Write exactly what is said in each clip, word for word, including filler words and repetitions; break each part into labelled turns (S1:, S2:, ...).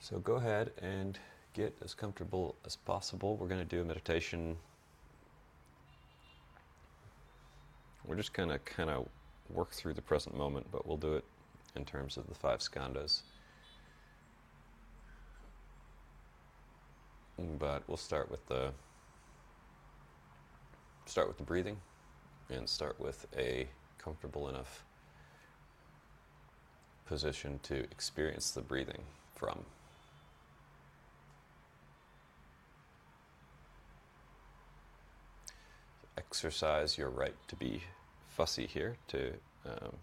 S1: So go ahead and get as comfortable as possible. We're going to do a meditation. We're just going to kind of work through the present moment, but we'll do it in terms of the five skandhas. But we'll start with the start with the breathing, and start with a comfortable enough position to experience the breathing from. Exercise your right to be fussy here, to um,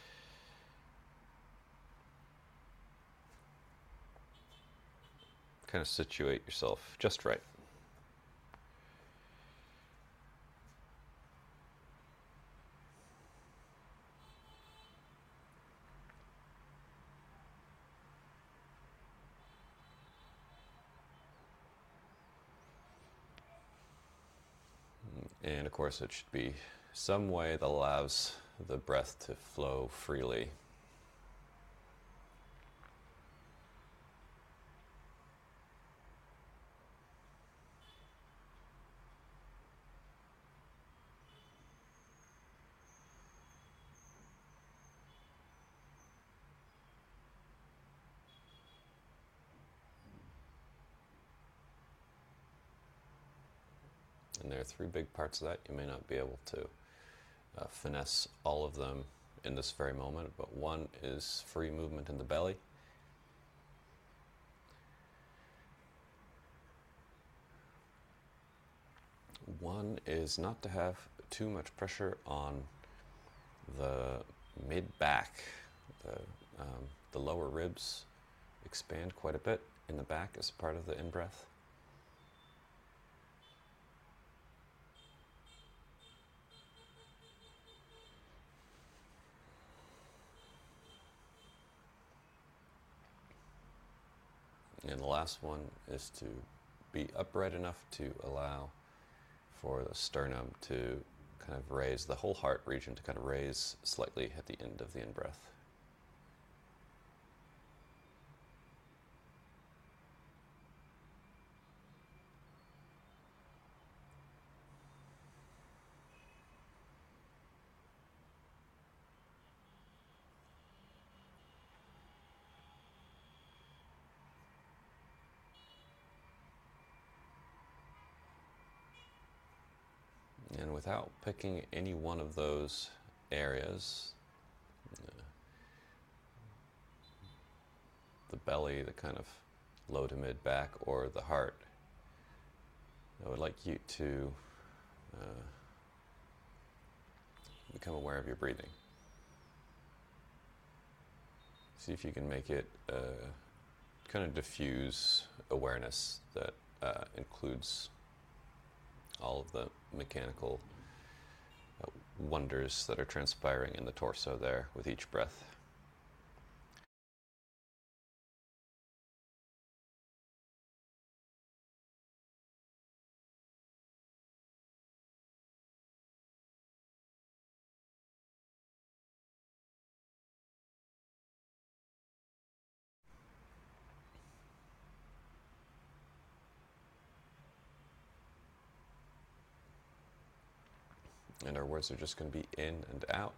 S1: kind of situate yourself just right. And of course, it should be some way that allows the breath to flow freely. And there are three big parts of that. You may not be able to uh, finesse all of them in this very moment, but one is free movement in the belly. One is not to have too much pressure on the mid-back. The, um, the lower ribs expand quite a bit in the back as part of the in-breath. And the last one is to be upright enough to allow for the sternum to kind of raise, the whole heart region to kind of raise slightly at the end of the in-breath. And without picking any one of those areas, uh, the belly, the kind of low to mid back, or the heart, I would like you to uh, become aware of your breathing. See if you can make it uh, kind of diffuse awareness that uh, includes all of the mechanical uh, wonders that are transpiring in the torso there with each breath. And our words are just going to be in and out.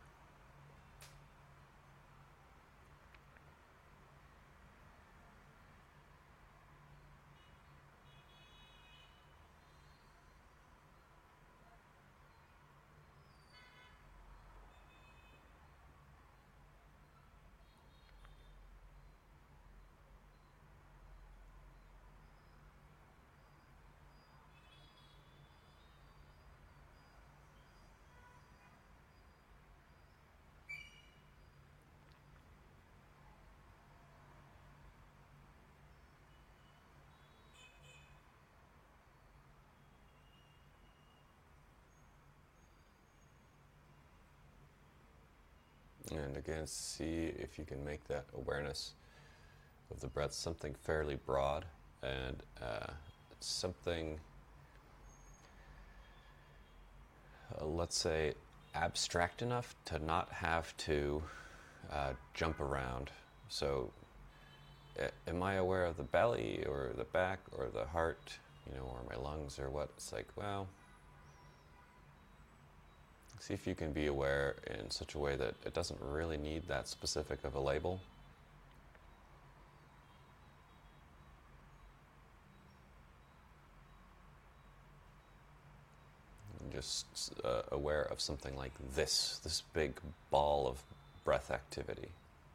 S1: And again, see if you can make that awareness of the breath something fairly broad and uh, something, uh, let's say, abstract enough to not have to uh, jump around. So a- am I aware of the belly or the back or the heart, you know, or my lungs or what? It's like, well, see if you can be aware in such a way that it doesn't really need that specific of a label. Just uh, aware of something like this, this big ball of breath activity.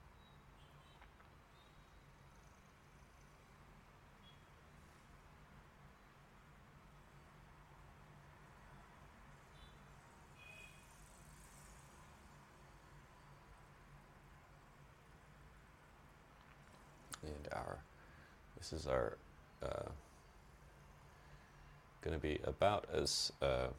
S1: And our, this is our, uh, going to be about as uh,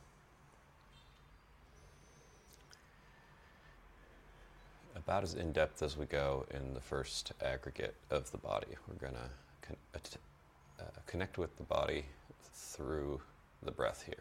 S1: about as in-depth as we go in the first aggregate of the body. We're going to con- uh, connect with the body through the breath here.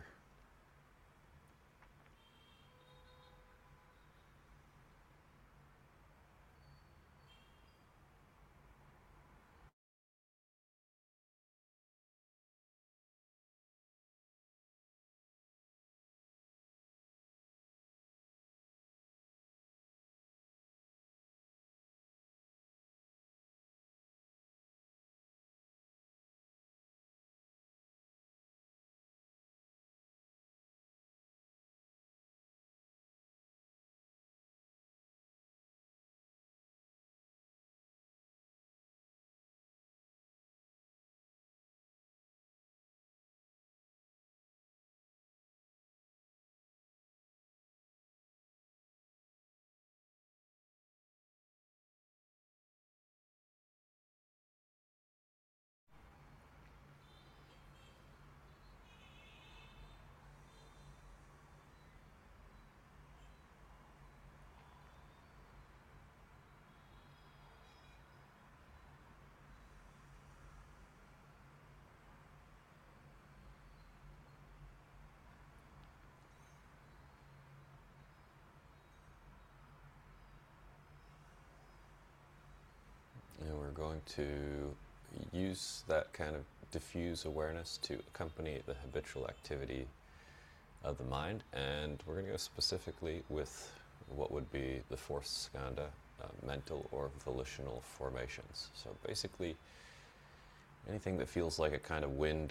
S1: And we're going to use that kind of diffuse awareness to accompany the habitual activity of the mind. And we're going to go specifically with what would be the fourth skandha, uh, mental or volitional formations. So basically, anything that feels like a kind of wind,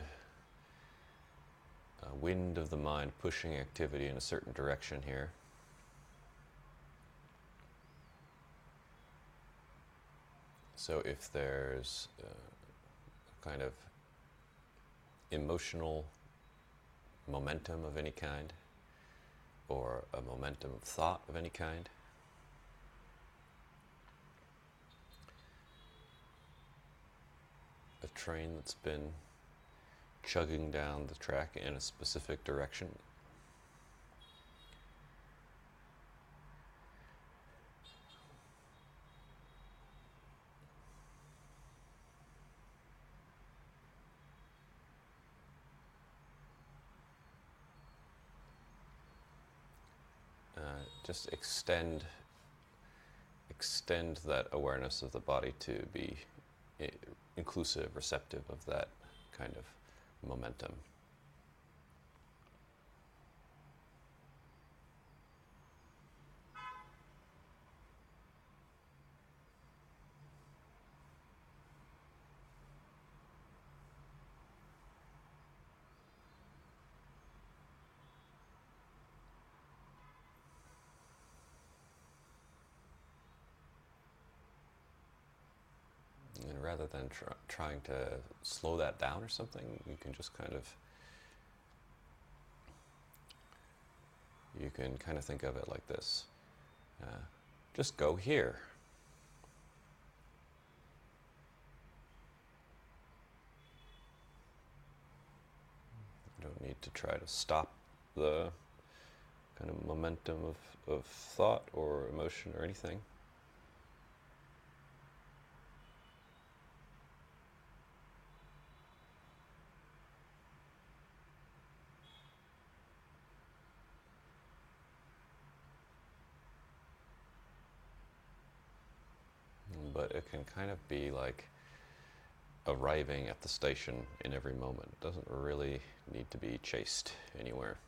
S1: a wind of the mind pushing activity in a certain direction here. So if there's uh, a kind of emotional momentum of any kind, or a momentum of thought of any kind, a train that's been chugging down the track in a specific direction, uh, just extend extend that awareness of the body to be I- inclusive, receptive of that kind of momentum. And rather than tr- trying to slow that down or something, you can just kind of you can kind of think of it like this. Uh, just go here. You don't need to try to stop the kind of momentum of, of thought or emotion or anything. But it can kind of be like arriving at the station in every moment. It doesn't really need to be chased anywhere.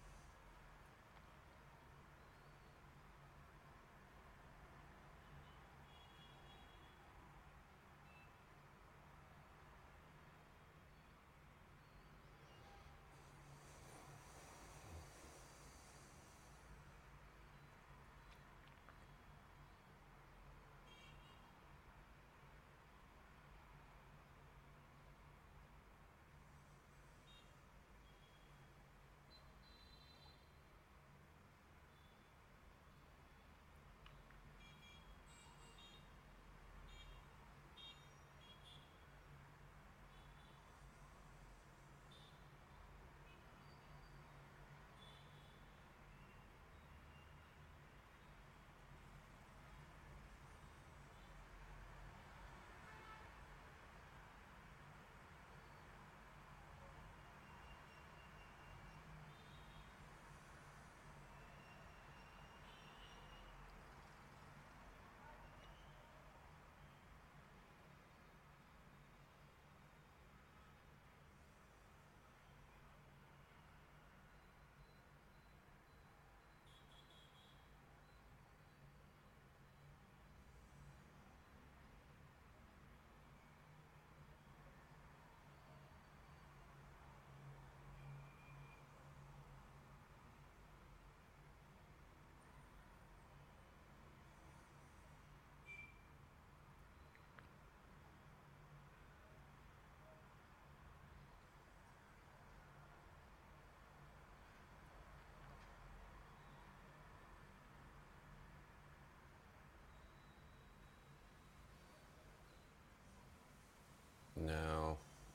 S1: Now,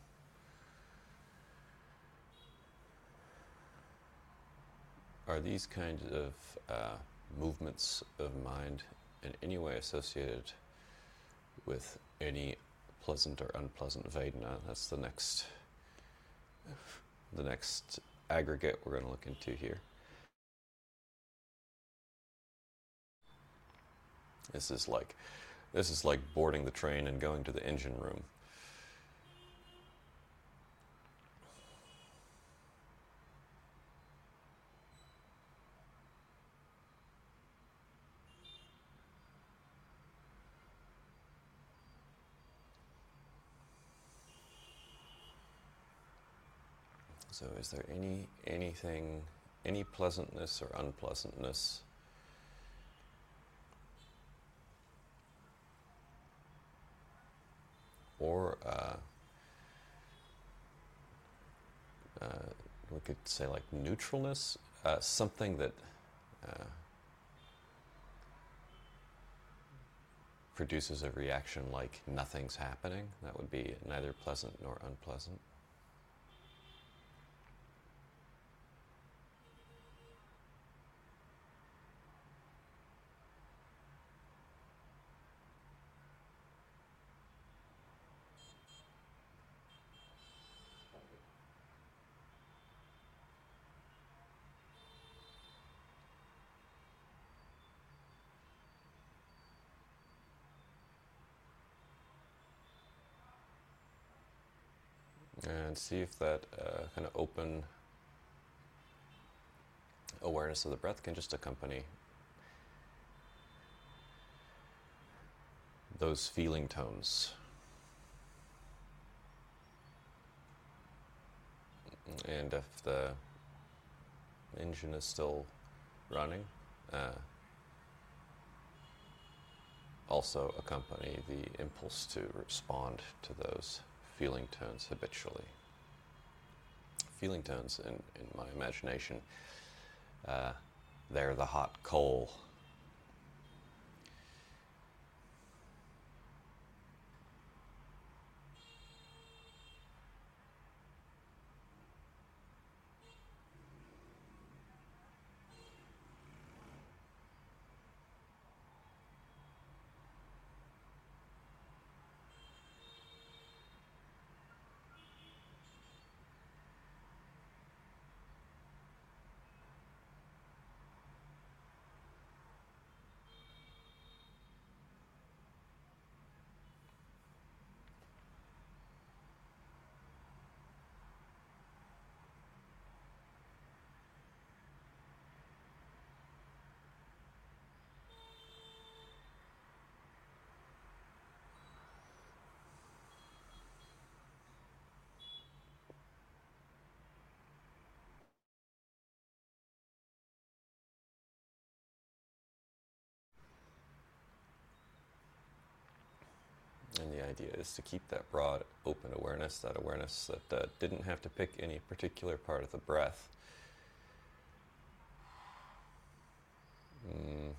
S1: are these kinds of uh, movements of mind in any way associated with any pleasant or unpleasant Vedana? That's the next, the next aggregate we're going to look into here. This is like, this is like boarding the train and going to the engine room. So is there any anything, any pleasantness or unpleasantness or uh, uh, we could say like neutralness, uh, something that uh, produces a reaction like nothing's happening? That would be neither pleasant nor unpleasant. And see if that uh, kind of open awareness of the breath can just accompany those feeling tones. And if the engine is still running, uh, also accompany the impulse to respond to those feeling tones habitually. Feeling tones, in, in my imagination, uh, they're the hot coal. And the idea is to keep that broad, open awareness, that awareness that uh, didn't have to pick any particular part of the breath. Mm.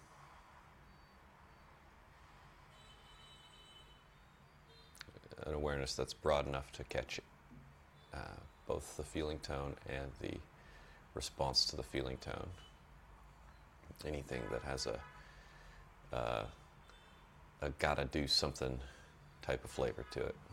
S1: An awareness that's broad enough to catch uh, both the feeling tone and the response to the feeling tone. Anything that has a, uh, a gotta do something type of flavor to it.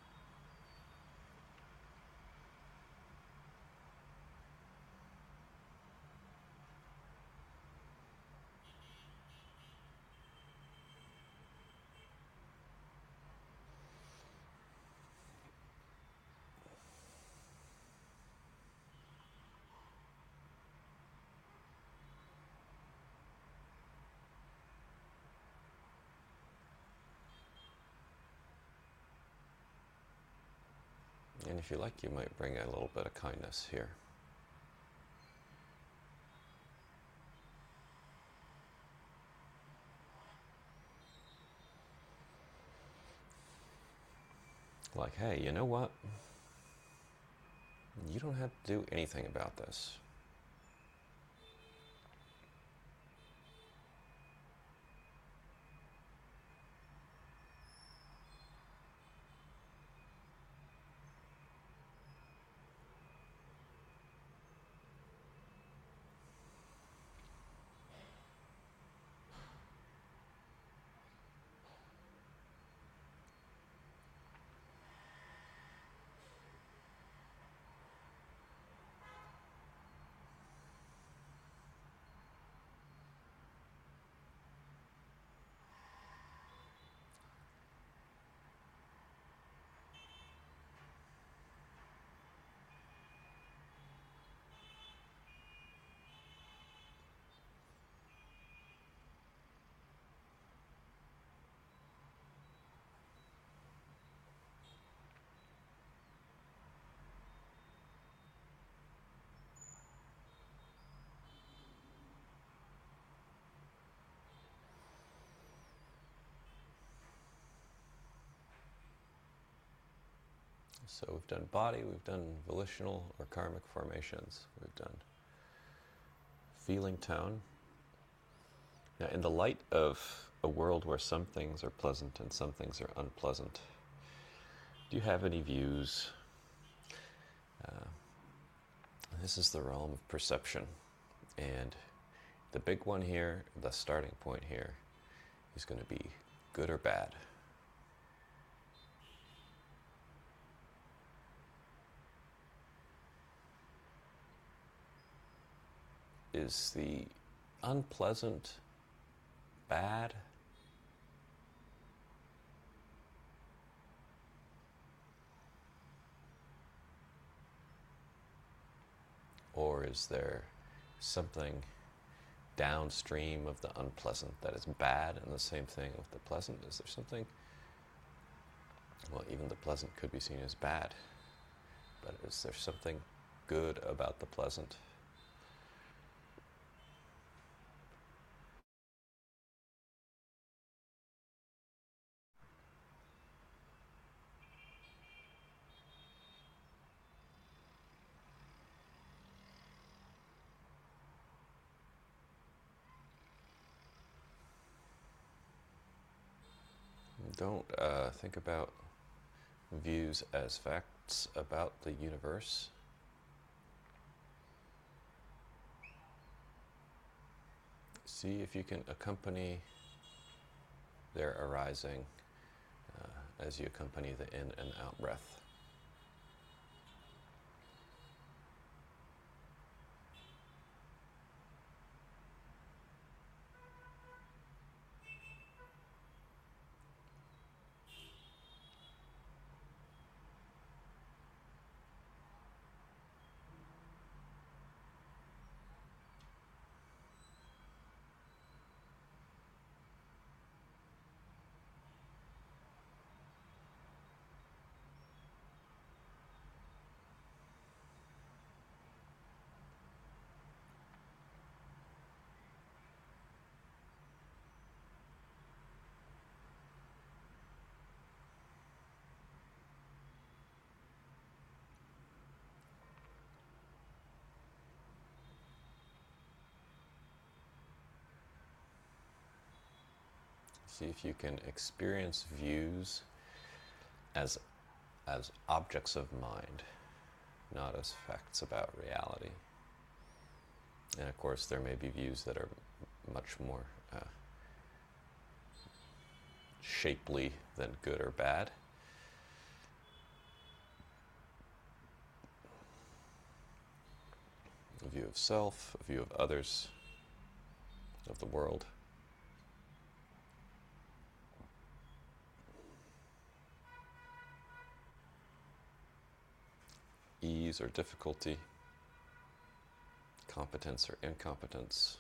S1: And if you like, you might bring a little bit of kindness here. Like, hey, you know what? You don't have to do anything about this. So we've done body, we've done volitional or karmic formations, we've done feeling tone. Now, in the light of a world where some things are pleasant and some things are unpleasant, do you have any views? Uh, this is the realm of perception. And the big one here, the starting point here, is going to be good or bad. Is the unpleasant bad? Or is there something downstream of the unpleasant that is bad, and the same thing with the pleasant? Is there something, well, even the pleasant could be seen as bad, but is there something good about the pleasant? Don't uh, think about views as facts about the universe. See if you can accompany their arising uh, as you accompany the in and out breath. See if you can experience views as as objects of mind, not as facts about reality. And of course, there may be views that are much more uh, shapely than good or bad. A view of self, a view of others, of the world. Ease or difficulty, competence or incompetence.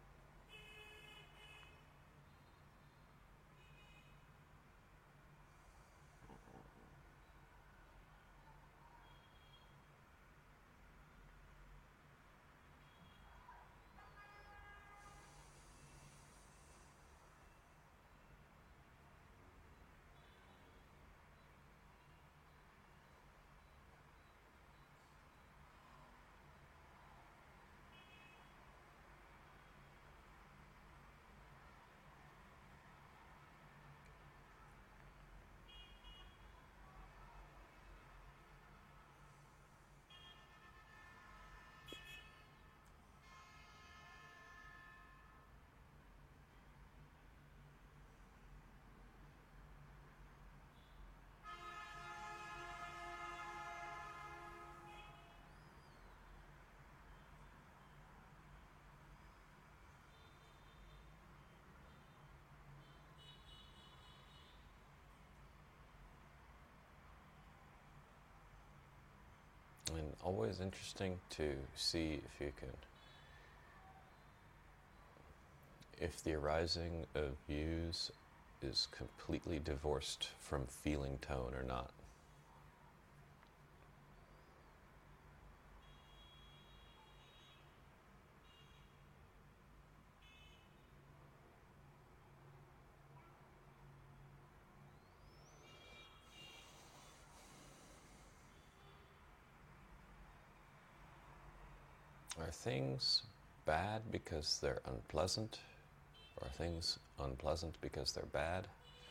S1: And always interesting to see if you can, if the arising of views is completely divorced from feeling tone or not. Are things bad because they're unpleasant? Or are things unpleasant because they're bad?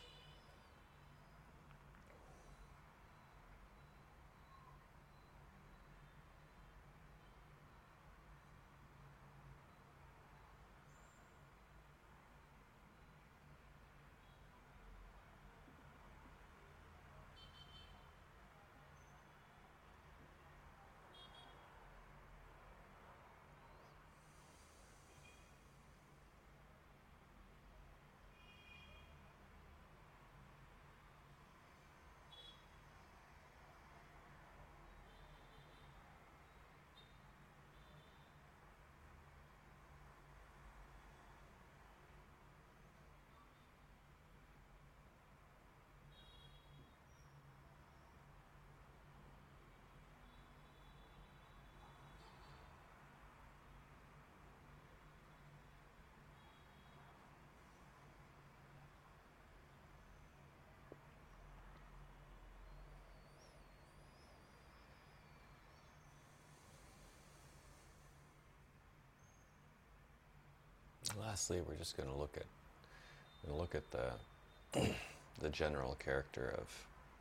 S1: Lastly, we're just going to look at we're going to look at the the general character of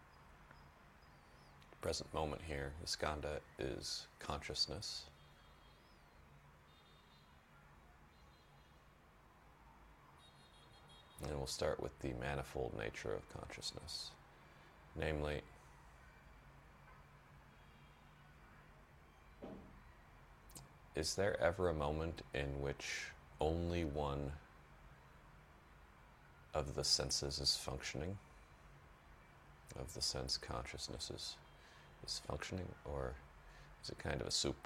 S1: the present moment here. The skandha is consciousness. And we'll start with the manifold nature of consciousness. Namely, is there ever a moment in which only one of the senses is functioning? Of the sense consciousness is, is functioning? Or is it kind of a soup?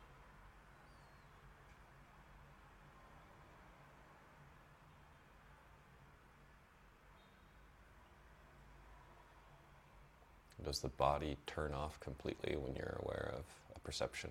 S1: Does the body turn off completely when you're aware of a perception?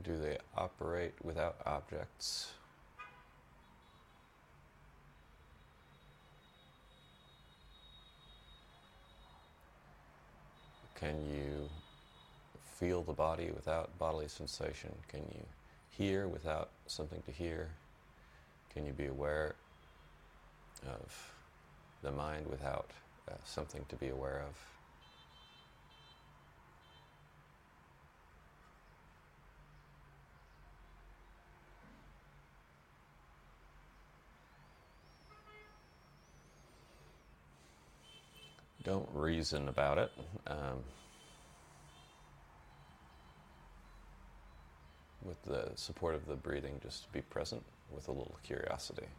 S1: Do they operate without objects? Can you feel the body without bodily sensation? Can you hear without something to hear? Can you be aware of the mind without uh, something to be aware of? Don't reason about it. Um, with the support of the breathing, just be present with a little curiosity.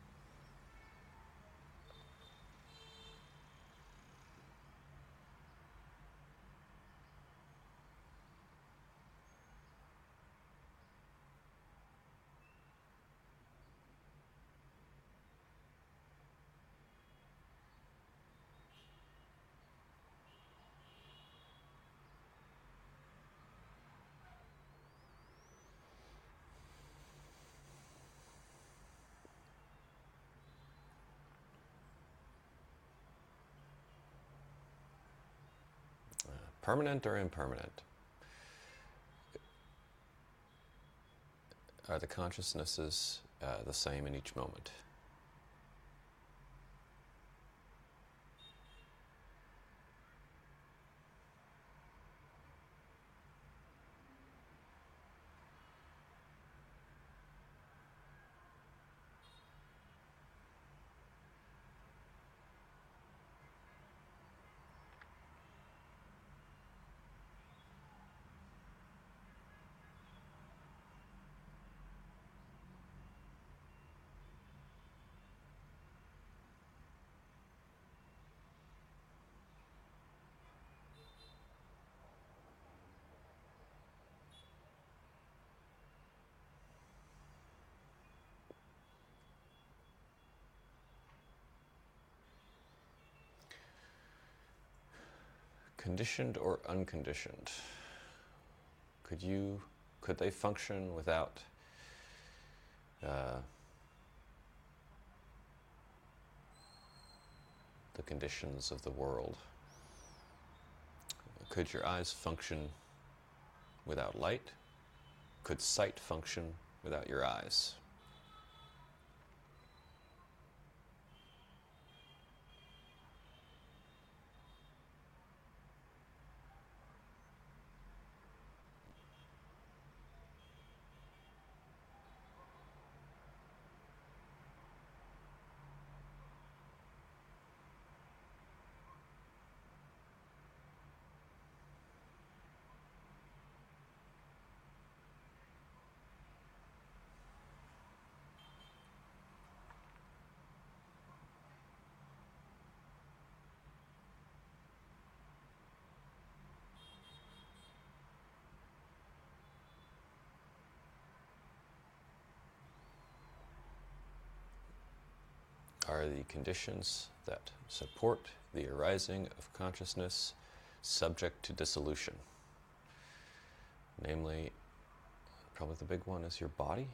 S1: Permanent or impermanent? Are the consciousnesses uh, the same in each moment? Conditioned or unconditioned? Could you, could they function without uh, the conditions of the world? Could your eyes function without light? Could sight function without your eyes? Are the conditions that support the arising of consciousness subject to dissolution? Namely, probably the big one is your body.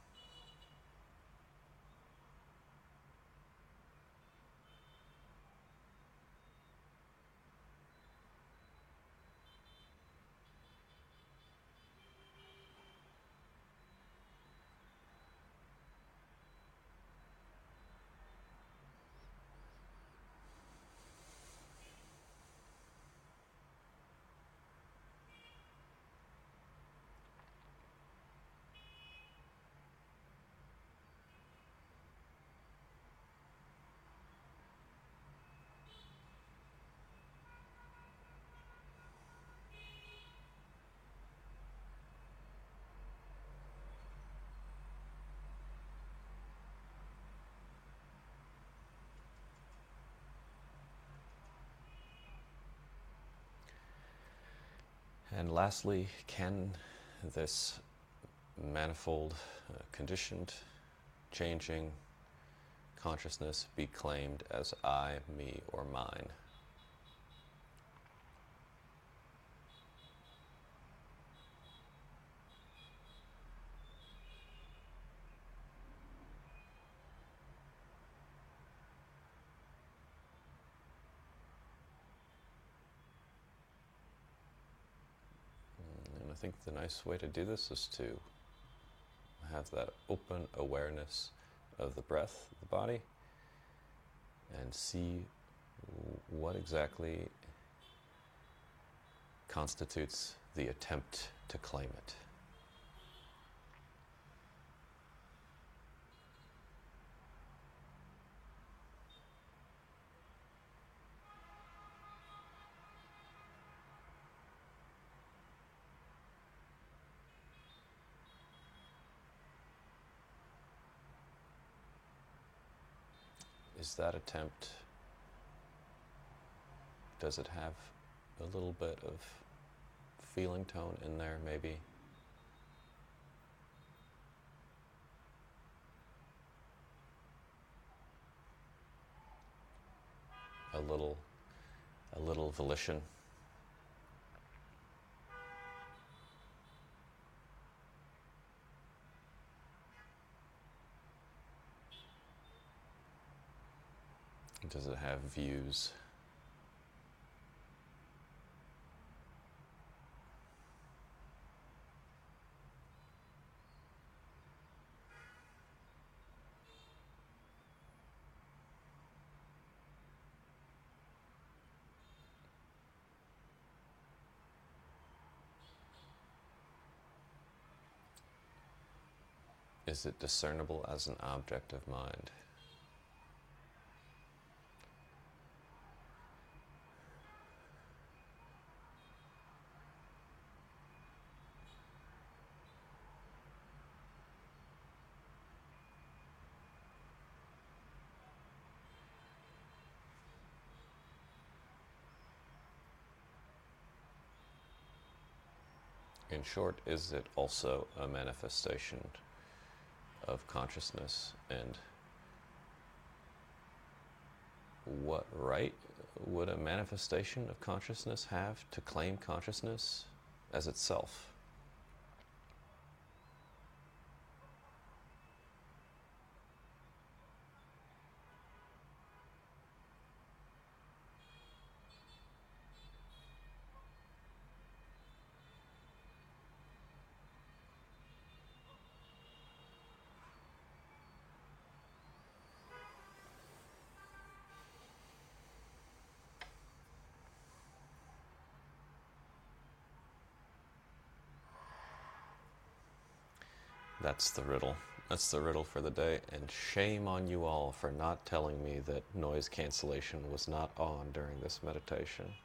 S1: And lastly, can this manifold, uh, conditioned, changing consciousness be claimed as I, me, or mine? I think the nice way to do this is to have that open awareness of the breath, the body, and see what exactly constitutes the attempt to claim it. Is that attempt, does it have a little bit of feeling tone in there, maybe? A little, a little volition. Does it have views? Is it discernible as an object of mind? In short, is it also a manifestation of consciousness? And what right would a manifestation of consciousness have to claim consciousness as itself? That's the riddle. That's the riddle for the day, and shame on you all for not telling me that noise cancellation was not on during this meditation.